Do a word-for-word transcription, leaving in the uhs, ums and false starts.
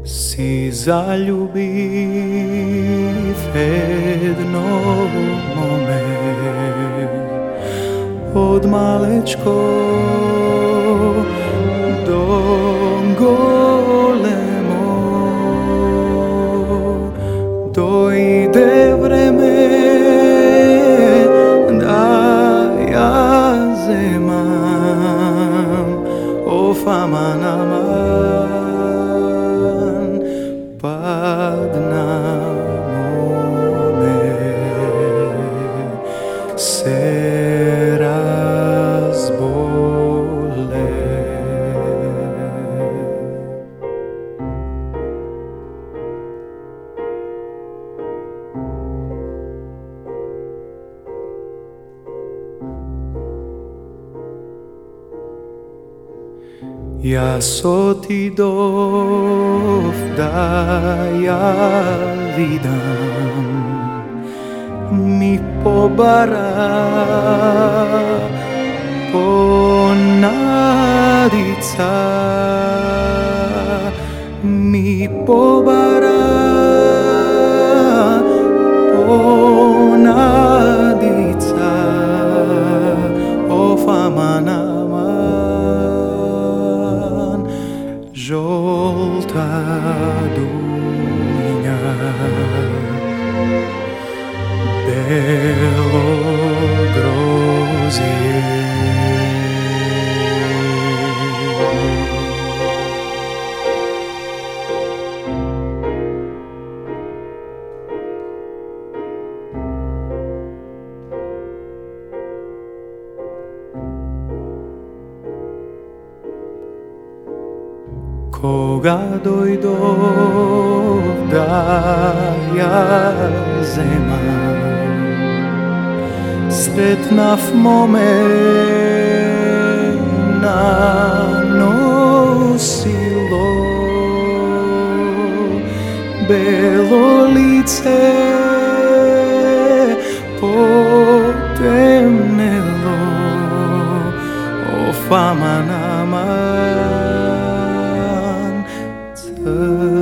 Si zaljubiv jedno mome od malečko do golemo, dojde vreme da ja zemam ofama naman padna mome se razbole. Ja so ti dov da ja vidam mi pobara ponadica mi pobara ponadica o fama naman žolta dunja belo grozje. Koga dojdov da ja zemam sretnav momena nosilo belo lice potemnelo o fama naman